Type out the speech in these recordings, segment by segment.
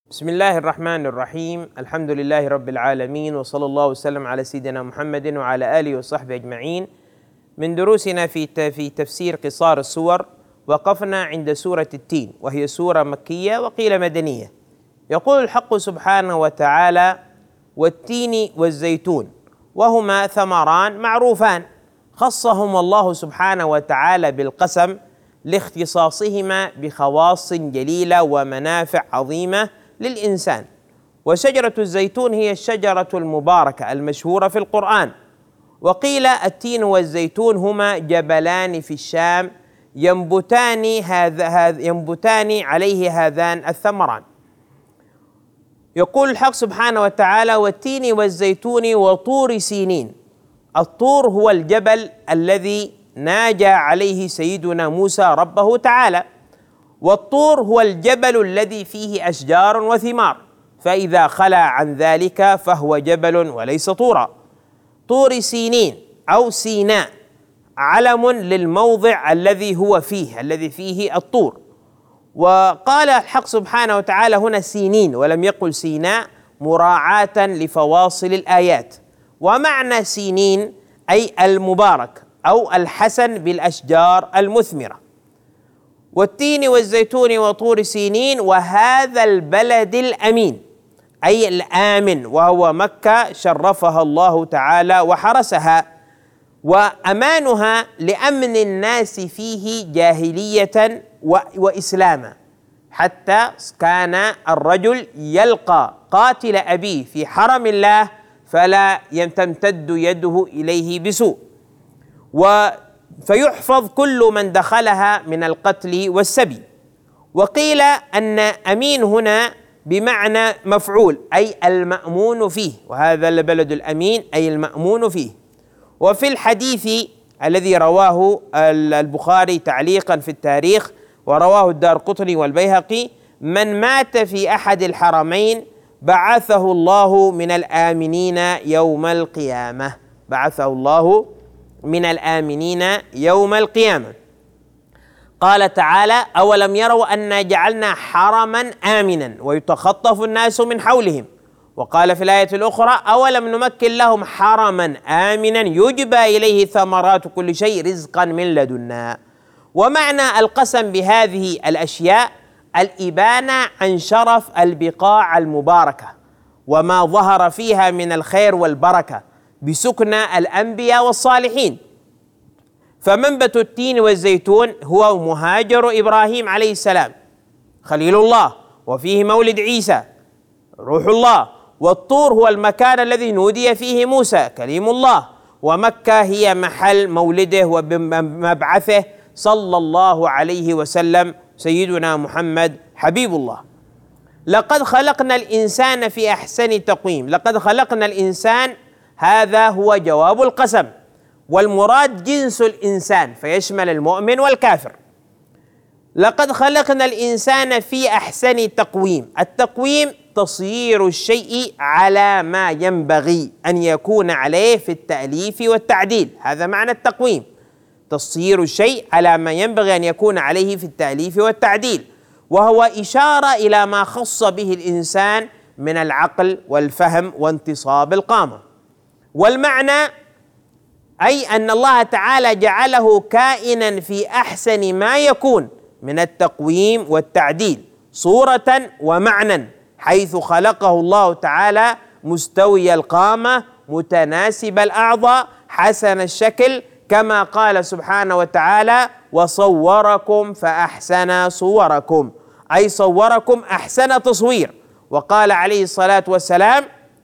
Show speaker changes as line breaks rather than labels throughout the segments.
بسم الله الرحمن الرحيم. الحمد لله رب العالمين، وصلى الله وسلم على سيدنا محمد وعلى آله وصحبه أجمعين. من دروسنا في تفسير قصار السور وقفنا عند سورة التين، وهي سورة مكية وقيل مدنية. يقول الحق سبحانه وتعالى: والتين والزيتون وهما ثمران معروفان، خصهم الله سبحانه وتعالى بالقسم لاختصاصهما بخواص جليلة ومنافع عظيمة للإنسان. وشجرة الزيتون هي الشجرة المباركة المشهورة في القرآن. وقيل التين والزيتون هما جبلان في الشام ينبتان عليه هذان الثمران. يقول الحق سبحانه وتعالى: والتين والزيتون وطور سينين. الطور هو الجبل الذي ناجى عليه سيدنا موسى ربه تعالى، والطور هو الجبل الذي فيه أشجار وثمار، فإذا خلا عن ذلك فهو جبل وليس طورا. طور سينين أو سيناء علم للموضع الذي فيه الطور. وقال الحق سبحانه وتعالى هنا سينين ولم يقل سيناء مراعاة لفواصل الآيات. ومعنى سينين أي المبارك أو الحسن بالأشجار المثمرة. والتين والزيتون وطور سينين وهذا البلد الأمين أي الآمن، وهو مكة شرفها الله تعالى وحرسها، وأمانها لأمن الناس فيه جاهلية وإسلاما، حتى كان الرجل يلقى قاتل أبيه في حرم الله فلا تمتد يده إليه بسوء، فيحفظ كل من دخلها من القتل والسبي. وقيل أن أمين هنا بمعنى مفعول أي المأمون فيه، وهذا البلد الأمين أي المأمون فيه. وفي الحديث الذي رواه البخاري تعليقا في التاريخ ورواه الدارقطني والبيهقي: من مات في أحد الحرمين بعثه الله من الآمنين يوم القيامة. بعثه الله من الآمنين يوم القيامة. قال تعالى: أولم يروا أنا جعلنا حرما آمنا ويتخطف الناس من حولهم. وقال في الآية الأخرى: أولم نمكن لهم حرما آمنا يجبى إليه ثمرات كل شيء رزقا من لدنا. ومعنى القسم بهذه الأشياء الإبانة عن شرف البقاع المباركة وما ظهر فيها من الخير والبركة بسكن الأنبياء والصالحين. فمنبت التين والزيتون هو مهاجر إبراهيم عليه السلام خليل الله، وفيه مولد عيسى روح الله. والطور هو المكان الذي نودي فيه موسى كليم الله، ومكة هي محل مولده ومبعثه صلى الله عليه وسلم سيدنا محمد حبيب الله. لقد خلقنا الإنسان في أحسن تقويم. لقد خلقنا الإنسان هذا هو جواب القسم، والمراد جنس الإنسان فيشمل المؤمن والكافر. لقد خلقنا الإنسان في أحسن تقويم. التقويم تصيير الشيء على ما ينبغي أن يكون عليه في التأليف والتعديل، هذا معنى التقويم، تصيير الشيء على ما ينبغي أن يكون عليه في التأليف والتعديل، وهو إشارة إلى ما خص به الإنسان من العقل والفهم وانتصاب القامة. والمعنى أي أن الله تعالى جعله كائنا في أحسن ما يكون من التقويم والتعديل صورة ومعنى، حيث خلقه الله تعالى مستوي القامة متناسب الأعضاء حسن الشكل، كما قال سبحانه وتعالى: وصوركم فأحسن صوركم، أي صوركم أحسن تصوير. وقال عليه الصلاة والسلام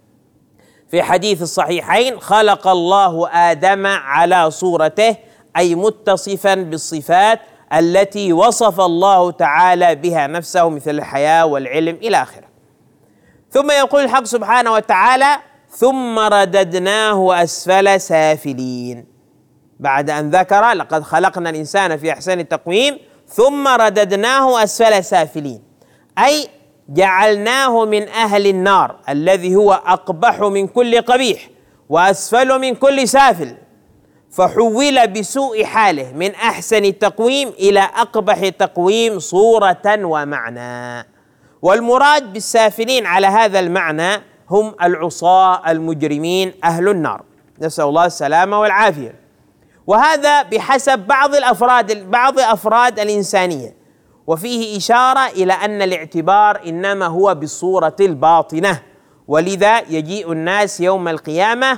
في حديث الصحيحين: خلق الله آدم على صورته، أي متصفا بالصفات التي وصف الله تعالى بها نفسه مثل الحياة والعلم إلى آخره. ثم يقول الحق سبحانه وتعالى: ثم رددناه أسفل سافلين. بعد أن ذكر لقد خلقنا الإنسان في أحسن تقويم، ثم رددناه أسفل سافلين، أي جعلناه من أهل النار الذي هو أقبح من كل قبيح وأسفل من كل سافل، فحول بسوء حاله من أحسن تقويم إلى أقبح تقويم صورة ومعنى. والمراد بالسافلين على هذا المعنى هم العصاة المجرمين أهل النار، نسأل الله السلامة والعافية. وهذا بحسب بعض أفراد الإنسانية، وفيه إشارة إلى أن الاعتبار إنما هو بالصورة الباطنة، ولذا يجيء الناس يوم القيامة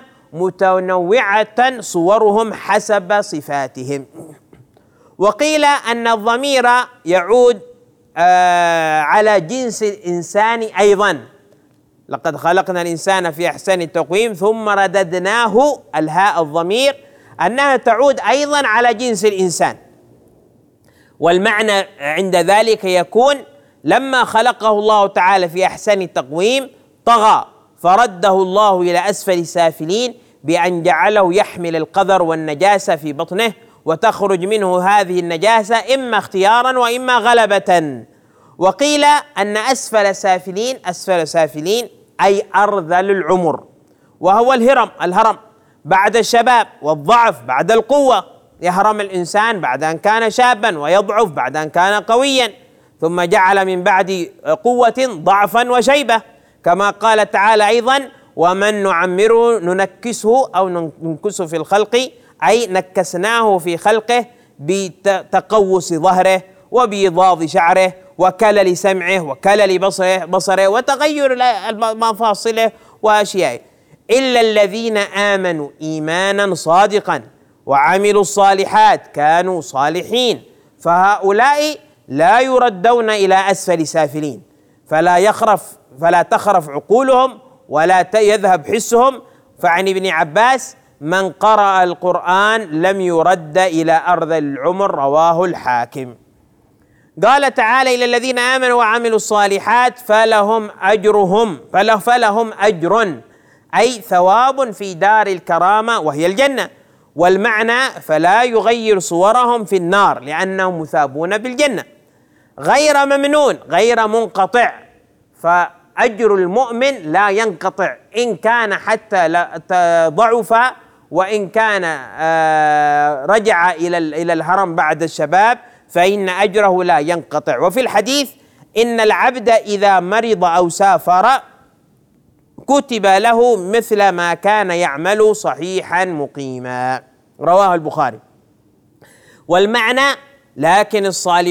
متنوعة صورهم حسب صفاتهم. وقيل أن الضمير يعود على جنس الإنسان أيضا، لقد خلقنا الإنسان في أحسن تقويم ثم رددناه، الهاء الضمير أنها تعود أيضا على جنس الإنسان. والمعنى عند ذلك يكون لما خلقه الله تعالى في أحسن تقويم طغى فرده الله إلى أسفل سافلين بأن جعله يحمل القذر والنجاسة في بطنه، وتخرج منه هذه النجاسة إما اختيارا وإما غلبة. وقيل أن أسفل سافلين أي أرذل العمر، وهو الهرم بعد الشباب والضعف بعد القوة، يهرم الإنسان بعد أن كان شابا ويضعف بعد أن كان قويا، ثم جعل من بعد قوة ضعفا وشيبة، كما قال تعالى أيضا ومن نعمره ننكسه أو ننكسه في الخلق، أي نكسناه في خلقه بتقوس ظهره وبيضاض شعره وكلل سمعه وكلل بصره وتغير مفاصله وأشيائه، إلا الذين آمنوا إيمانا صادقا وعملوا الصالحات كانوا صالحين، فهؤلاء لا يردون إلى أسفل سافلين، فلا تخرف عقولهم ولا يذهب حسهم. فعن ابن عباس من قرأ القرآن لم يرد إلى أرذل العمر، رواه الحاكم. قال تعالى إلى الذين آمنوا وعملوا الصالحات فلهم أجر، أي ثواب في دار الكرامة وهي الجنة. والمعنى فلا يغير صورهم في النار لأنهم مثابون بالجنة، غير ممنون غير منقطع، فأجر المؤمن لا ينقطع إن كان حتى ضعف، وإن كان رجع إلى الهرم بعد الشباب فإن أجره لا ينقطع. وفي الحديث إن العبد إذا مرض أو سافر كتب له مثل ما كان يعمل صحيحا مقيما، رواه البخاري. والمعنى لكن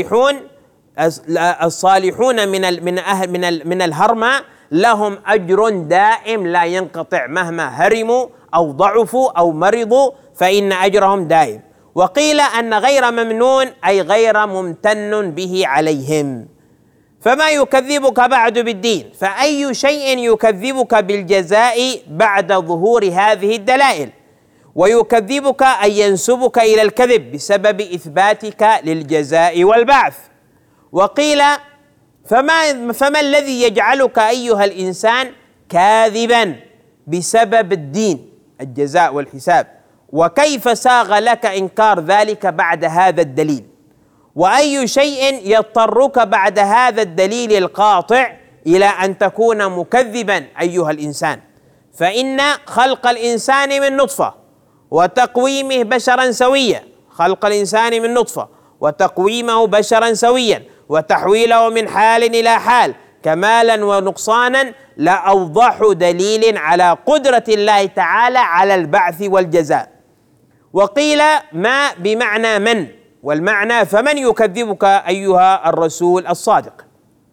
الصالحون من الهرمة لهم أجر دائم لا ينقطع مهما هرموا أو ضعفوا أو مرضوا، فإن أجرهم دائم. وقيل أن غير ممنون أي غير ممتن به عليهم. فما يكذبك بعد بالدين؟ فأي شيء يكذبك بالجزاء بعد ظهور هذه الدلائل؟ ويكذبك أي ينسبك إلى الكذب بسبب إثباتك للجزاء والبعث. وقيل فما الذي يجعلك أيها الإنسان كاذبا بسبب الدين الجزاء والحساب؟ وكيف ساغ لك إنكار ذلك بعد هذا الدليل؟ وأي شيء يضطرك بعد هذا الدليل القاطع إلى أن تكون مكذبا أيها الإنسان؟ فإن خلق الإنسان من نطفة وتقويمه بشرا سويا، خلق الإنسان من نطفة وتقويمه بشرا سويا وتحويله من حال إلى حال كمالا ونقصانا لأوضح دليل على قدرة الله تعالى على البعث والجزاء. وقيل ما بمعنى من، والمعنى فمن يكذبك أيها الرسول الصادق؟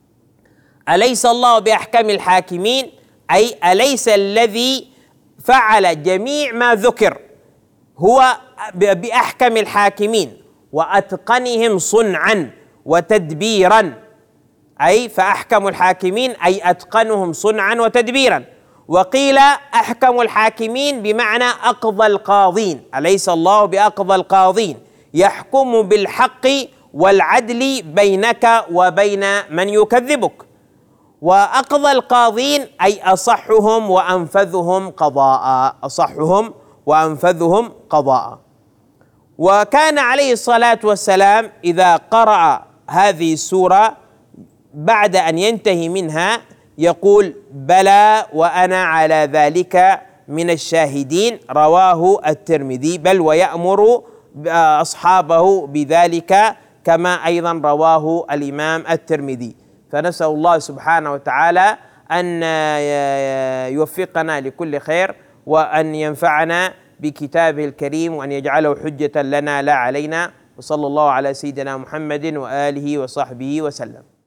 أليس الله بأحكم الحاكمين؟ أي أليس الذي فعل جميع ما ذكر هو بأحكم الحاكمين وأتقنهم صنعا وتدبيرا؟ أي فأحكم الحاكمين أي أتقنهم صنعا وتدبيرا. وقيل أحكم الحاكمين بمعنى أقضى القاضين، أليس الله بأقضى القاضين يحكم بالحق والعدل بينك وبين من يكذبك؟ وأقضى القاضين أي أصحهم وأنفذهم قضاء، أصحهم وأنفذهم قضاء. وكان عليه الصلاة والسلام إذا قرأ هذه السورة بعد أن ينتهي منها يقول بلى وأنا على ذلك من الشاهدين، رواه الترمذي، بل ويأمر أصحابه بذلك كما أيضا رواه الإمام الترمذي. فنسأل الله سبحانه وتعالى أن يوفقنا لكل خير، وأن ينفعنا بكتابه الكريم، وأن يجعله حجة لنا لا علينا. وصلى الله على سيدنا محمد وآله وصحبه وسلم.